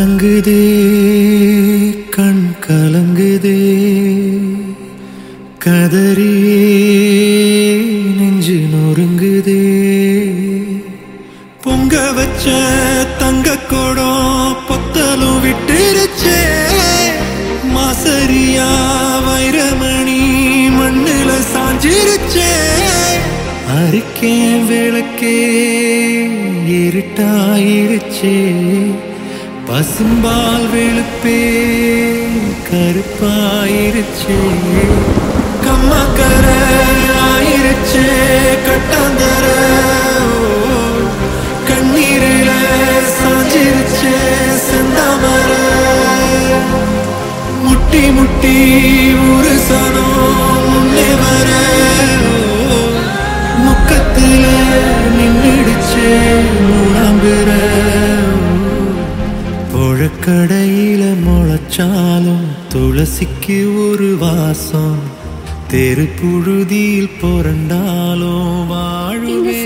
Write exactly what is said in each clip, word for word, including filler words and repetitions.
கலங்குதே கண் கலங்குதே கதறியே நெஞ்சு நொறுங்குதே பொங்க வச்ச தங்க கோடம் பொத்தலும் விட்டுருச்சே மாசரியா வைரமணி மண்ணுல சாஞ்சிருச்சே அரிக்கேன் விளக்கே இருட்டாயிருச்சே பசும்பால் வெளுப்பே கருப்பாயிருச்சே கம்மக்கர ஆயிருச்சே கட்டாந்தர கண்ணீரில சாஞ்சிருச்சே செந்தாமர முட்டி முட்டி ஒரு சனம் முன்னே வர முக்கத்துல நின்னுடுச்சே மூணாம்புற புழக்கடையில முளைச்சாலும் துளசிக்கு ஒரு வாசம் தெரு புழுதியில் புரண்டாலும் வாழுவே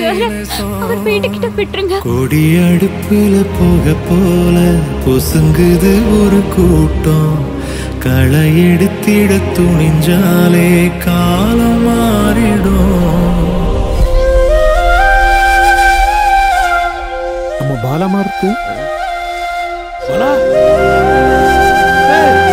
கொடி அடுப்புல போக போல பொசுங்குது ஒரு கூட்டம் களை எடுத்திட துணிஞ்சாலே காலம் மாறிடும். நம்ம பாலமா இருக்கு பாலா